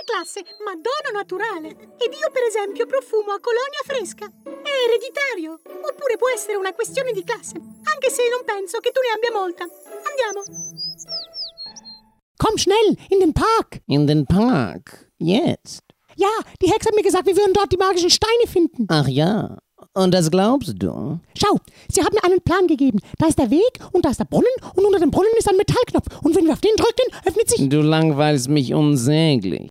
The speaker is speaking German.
classe Madonna Naturale. Ed io, per esempio, profumo a colonia fresca. È ereditario. Oppure può essere una questione di classe. Anche se non penso che tu ne abbia molta. Andiamo. Komm schnell, in den Park. In den Park? Jetzt? Ja, die Hexe hat mir gesagt, wir würden dort die magischen Steine finden. Ach ja. Und das glaubst du? Schau, sie hat mir einen Plan gegeben. Da ist der Weg und da ist der Brunnen und unter dem Brunnen ist ein Metallknopf. Und wenn wir auf den drücken, öffnet sich... Du langweilst mich unsäglich.